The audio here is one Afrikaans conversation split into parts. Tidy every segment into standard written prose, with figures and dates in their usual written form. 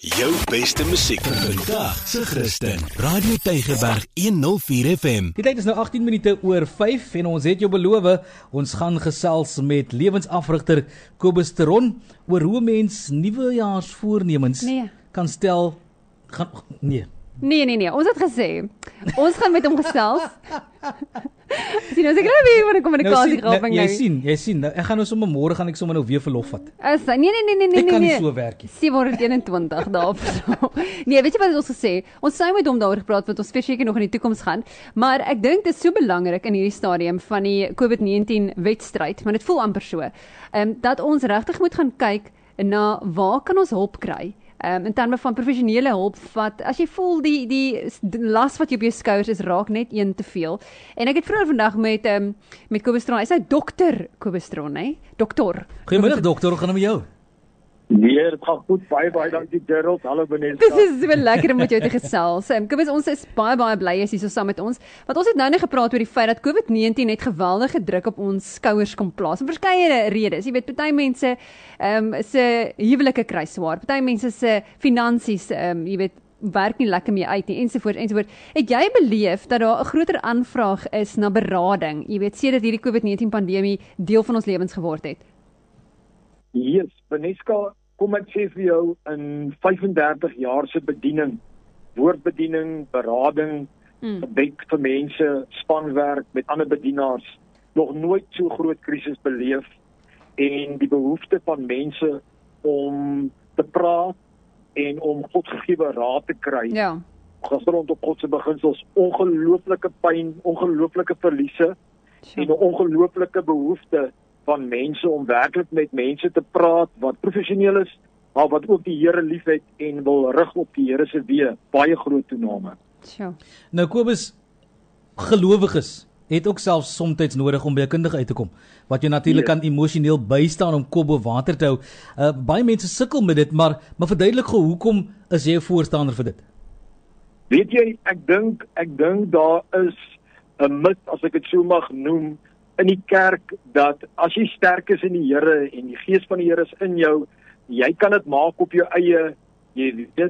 Jou beste musiek vir vandag se Christen. Radio Tygerberg 104 FM. Die tyd is nou 18 minute oor 5 en ons het jou beloof, ons gaan gesels met lewensafrigter Kobus Teron oor hoe mens nuwejaarsvoornemens kan stel. Nee, ons het gesê, ons gaan met hom gesels. Sien, ons ek nou weer van 'n kommunikasie graping nou. Jy sien, ek gaan nou sommer môre gaan ek sommer nou weer verlof vat. Nee. Ek kan nie so werk nie. 721 daarop. Nee, weet jy wat het ons gesê? Ons sou met hom daaroor gepraat want ons verseker nog in die toekoms gaan, maar ek dink dit is so belangrik in hierdie stadium van die COVID-19 wedstryd, maar dit voel amper so, dat ons regtig moet gaan kyk na waar kan ons hulp kry? In terme van professionele hulp, as jy voel die las wat jy op jou skouers is, raak net een te veel. En ek het vroeër vandag met Kobus Teron, hy sê dokter Kobus Teron, hè? Dokter. Goeiemiddag dokter, hoe gaan dit met jou? Nee, dit gaan goed, baie dankie Gerald, hallo Vanessa. Dit is so lekker om met jou te gesels. Kobus, ons is baie bly jy is hier saam met ons, want ons het nou net gepraat oor die feit dat COVID-19 net geweldige druk op ons skouers kom plaas, en verskeie redes, jy weet, party mense se huwelike kry swaar, party mense se finansies, jy weet, werk nie lekker mee uit nie, ensovoort. Het jy beleef dat daar 'n groter aanvraag is na berading, jy weet, sedert hierdie COVID-19 pandemie deel van ons lewens geword het? Yes, Vanessa, kom ek sê vir jou, in 35 jaar se bediening, woordbediening, berading, gebed vir mense, spanwerk met ander bedienaars, nog nooit so groot krisis beleef, en die behoefte van mense om te praat en om Godgegewe raad te kry. Ja. Gegrond op God se beginsels, ongelooflike pyn, ongelooflike verliese, en 'n ongelooflike behoefte van mense om werklik met mense te praat wat professioneel is, maar wat ook die Here liefhet en wil rig op die Here se weë, baie groot toename. Sure. Nou Kobus, gelowiges het ook selfs soms nodig om by 'n kundige uit te kom, wat jy natuurlik kan emosioneel bystaan om kop bo water te hou. Baie mense sukkel met dit, maar verduidelik gou, hoekom is jy 'n voorstander vir dit? Weet jy, ek dink daar is 'n mit, as ek dit so mag noem, in die kerk, dat as jy sterk is in die Here en die Gees van die Here is in jou, jy kan dit maak op jou eie, jy weet,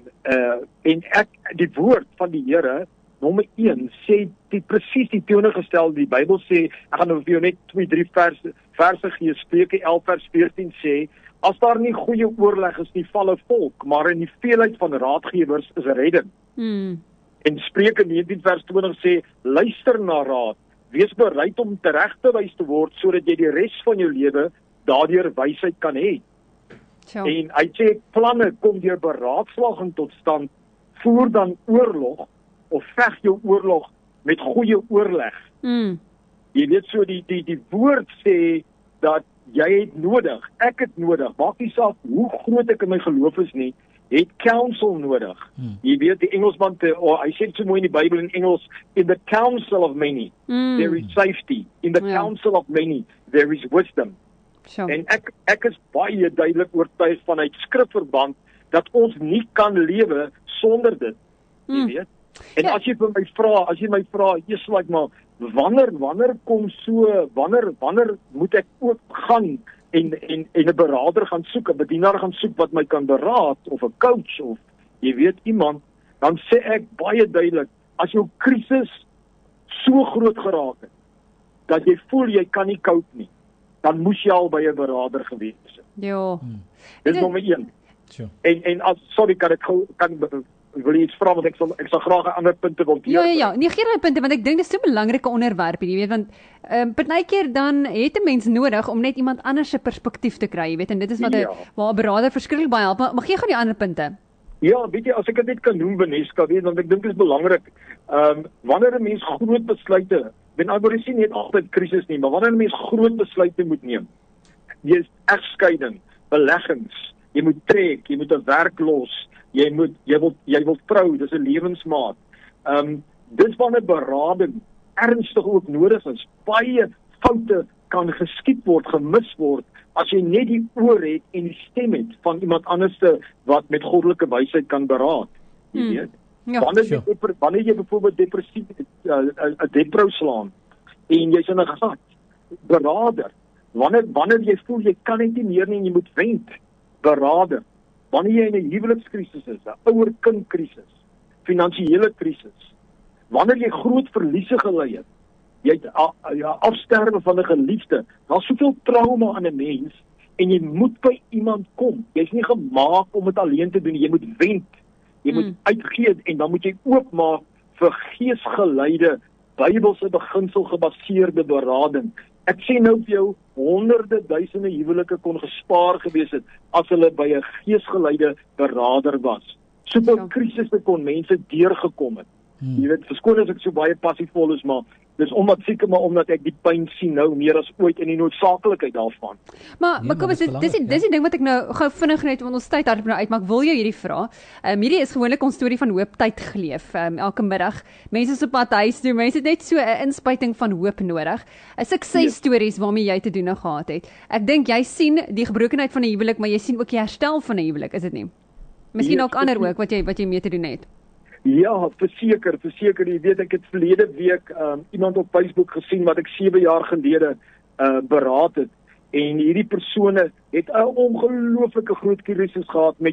en die woord van die Here, nommer 1, sê presies die teenoorgestelde. Die Bybel sê, ek gaan nou vir jou net 2-3 verse gee, Spreuke 11 vers 14 sê, as daar nie goeie oorleg is nie, val 'n volk, maar in die veelheid van raadgewers is redding. En Spreuke 19 vers 20 sê, luister na raad, wees bereid om teregtewys te word, sodat jy die res van jou lewe daardeur wysheid kan hê. En hy sê, planne kom deur beraadslaging tot stand, voer dan oorlog, of veg jou oorlog met goeie oorleg. Jy weet so, die woord sê, dat jy het nodig, ek het nodig, maak nie saak hoe groot ek in my geloof is nie, het counsel nodig. Jy weet, die Engelsman, hy sê so mooi in die Bybel in Engels, in the counsel of many, there is safety. In the counsel of many, there is wisdom. En ek is baie duidelik oortuig vanuit skrifverband, dat ons nie kan lewe sonder dit. Jy weet? En as jy my vra, Jesus, like maar, wanneer kom so, wanneer moet ek ook gaan en 'n beraader gaan soek, 'n bedienaar gaan soek wat my kan beraad, of 'n coach, of jy weet iemand, dan sê ek baie duidelik, as jou krisis so groot geraak het, dat jy voel jy kan nie cope nie, dan moes jy al by 'n beraader gewees het. Ja. Dit is nommer 1. Sure. En sorry, wil jy iets vra, want ek sal graag 'n ander punte wil gee. Ja, nee, gee daai punte, want ek dink dit is so 'n belangrike onderwerp, jy weet, want partykeer dan het 'n mens nodig om net iemand anders se perspektief te kry, jy weet, en dit is waar 'n beraader verskriklik baie help, maar gee gou die ander punte. Ja, weet jy, as ek dit kan noem, Vanessa, weet, want ek dink dit is belangrik, wanneer 'n mens groot besluite, ek sien nie altyd krisis nie, maar wanneer 'n mens groot besluite moet neem, jy is egskeiding, beleggings, jy moet trek, jy moet 'n werk los, jy wil trou, dis 'n lewensmaat. Dis wanneer berading ernstig ook nodig is. Baie foute kan geskied word, gemis word, as jy net die oor het en die stem het van iemand anderste wat met goddelike wysheid kan beraad. Jy weet. Ja, Wanneer jy byvoorbeeld depressief 'n depro slaan en jy's in 'n gat, berader. Wanneer jy voel jy kan net nie meer nie en jy moet wend, berader. wanneer jy in 'n huwelikskrisis is, 'n ouer-kind-krisis, finansiële krisis, wanneer jy groot verliese gely het, jy het afsterwe van 'n geliefde, daar's soveel trauma aan 'n mens, en jy moet by iemand kom. Jy's nie gemaak om dit alleen te doen, jy moet wend, jy moet uitgee, en dan moet jy oopmaak vir geesgeleide, Bybelse beginsel gebaseerde berading. Ek sê nou vir jou, honderde duisende huwelike kon gespaar gewees het, as hulle by 'n geesgeleide berader was. Soveel krisisse kon mense deurgekom het. Jy weet, verskoon as ek so baie passievol is, maar dis omdat ek die pyn sien nou meer as ooit in die noodsaaklikheid daarvan. Maar kom ons, dis die ding wat ek nou gou vinnig net want ons tyd hardop nou uit, maar ek wil jou hierdie vra. Hierdie is gewoonlik ons storie van hoop tyd geleef. Elke middag, mense is op pad huis toe, mense het net so 'n inspuiting van hoop nodig. 'n Suksesstories waarmee jy te doen gehad het. Ek dink jy sien die gebrokenheid van 'n huwelik, maar jy sien ook die herstel van 'n huwelik, is dit nie? Miskien ook ander ook wat jy mee te doen het. Ja, verseker, jy weet, ek het verlede week iemand op Facebook gesien wat ek 7 jaar gelede beraad het, en hierdie persone het 'n ongelooflike groot krisis gehad met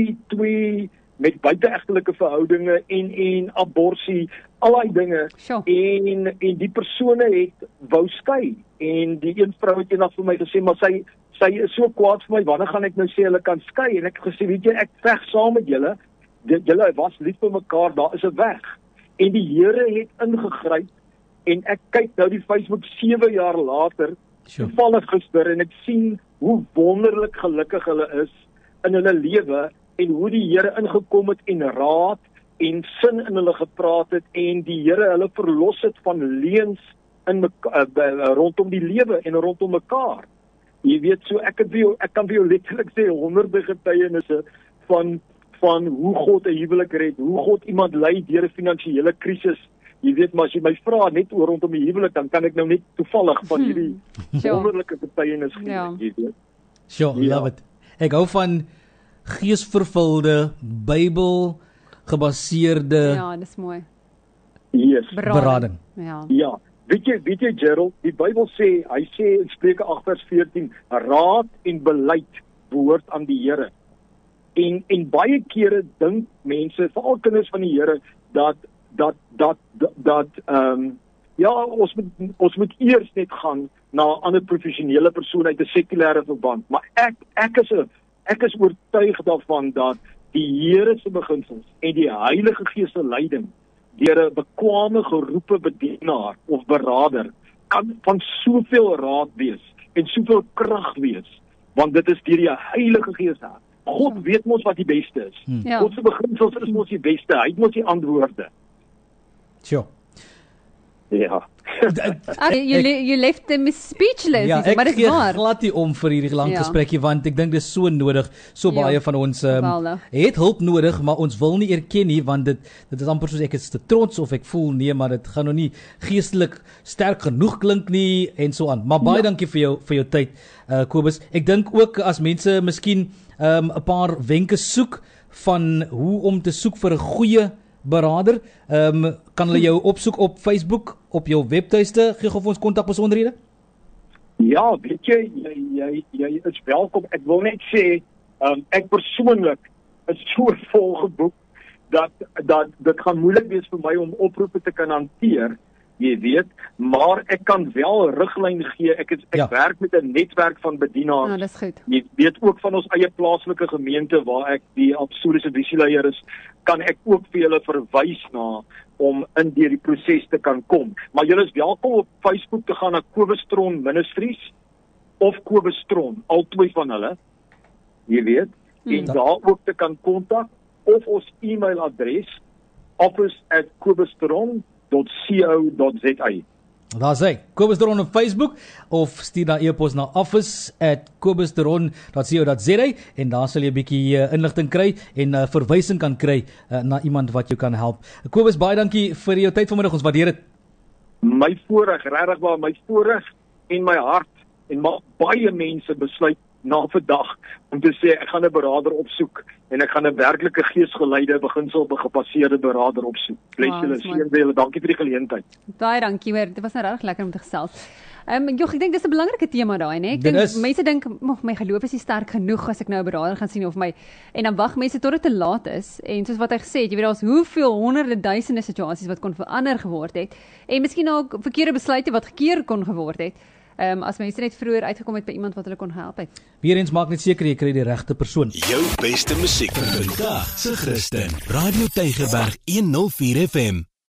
met buiteegtelike verhoudinge en abortus, al daai dinge, en die persone het wou skei, en die een vrou het eendag vir my gesê, maar sy is so kwaad vir my, wanneer gaan ek nou sê hulle kan skei, en ek het gesê, weet jy, ek veg saam met julle, julle was lief vir mekaar, daar is 'n weg. En die Here het ingegryp, en ek kyk nou die Facebook 7 jaar later, toevallig gister, en ek sien hoe wonderlik gelukkig hulle is in hulle lewe, en hoe die Here ingekom het en raad en sin in hulle gepraat het, en die Here hulle verlos het van leuns rondom die lewe en rondom mekaar. Jy weet, so ek kan vir jou letterlik sê honderde getuienisse van hoe God 'n huwelik red, hoe God iemand lei deur 'n finansiële krisis. Jy weet, maar as jy my vra net oor rondom die huwelik, dan kan ek nou net toevallig van hierdie wonderlike getuienis gee, jy weet. Love it. Ek hou van geesvervulde, Bybel gebaseerde dis mooi. Yes. Berading. Ja. Weet jy Gerald, die Bybel sê, hy sê in Spreuke 8:14, raad en beleid behoort aan die Here. En baie kere dink mense, veral kinders van die Here, dat ons moet eers net gaan na 'n ander professionele persoon uit 'n sekulêre verband. Maar ek is oortuig daarvan dat die Here se beginsels en die Heilige Gees se leiding deur 'n bekwame geroepe bedienaar of berader kan van soveel raad wees en soveel krag wees, want dit is deur die Heilige Gees daar. God weet mos wat die beste is. God se beginsels is mos die beste. Hy het mos die antwoorde. Ja. You left them speechless. Ja, ek gee glad nie om vir hierdie lang gesprekkie, want ek dink dit is so nodig. So baie van ons het hulp nodig, maar ons wil nie erken nie, want dit is amper soos ek is te trots of ek voel nee, maar dit gaan nog nie geestelik sterk genoeg klink nie en so aan. Maar baie dankie vir jou tyd, Kobus. Ek dink ook as mense miskien 'n paar wenke soek van hoe om te soek vir 'n goeie berader, kan hulle jou opsoek op Facebook, op jou webtuiste, gee gou vir ons kontakbesonderhede? Ja, weet jy is welkom. Ek wil net sê, ek persoonlik is so volgeboek, dat dit gaan moeilik wees vir my om oproepe te kan hanteer, jy weet, maar ek kan wel riglyn gee. Ek werk met 'n netwerk van bedienaars. Ja, dis goed. Jy weet ook van ons eie plaaslike gemeente waar ek die apostoliese visieleier is, kan ek ook vir julle verwys na om in deur die proses te kan kom. Maar julle is welkom op Facebook te gaan na Kobus Tron Ministries of Kobus Tron, al twee van hulle. Jy weet, en daar ook te kan kontak of ons e-mailadres office@kobustron.co.za. Daar sê, Kobus Tron op Facebook of stuur dan e-pos na office@kobustron.co.za en daar sal jy 'n bietjie inligting kry en verwysing kan kry na iemand wat jou kan help. Kobus, baie dankie vir jou tyd vanmiddag, ons waardeer dit. My voorreg, regtig waar, my voorreg en my hart, en baie mense besluit na vandag om te sê ek gaan 'n berader opsoek en ek gaan 'n werklike geesgeleide beginsel gebaseerde berader opsoek. Bless julle, seën julle. Dankie vir die geleentheid. Baie dankie hoor. Dit was nou regtig lekker om te gesels. Jog, ek dink dis 'n belangrike tema daai, né? Ek Dit dink is. mense dink, my geloof is nie sterk genoeg as ek nou 'n beraader gaan sien of en dan wag mense tot dit te laat is. En soos wat hy gesê het, jy weet daar's hoeveel honderde duisende situasies wat kon verander geword het en miskien ook verkeerde besluite wat gekeer kon geword het. As mense net vroeër uitgekom het by iemand wat hulle kon help het. Weereens maak net seker jy kry die regte persoon. Jou beste musiek vir vandag se Christen. Radio Tygerberg 104 FM.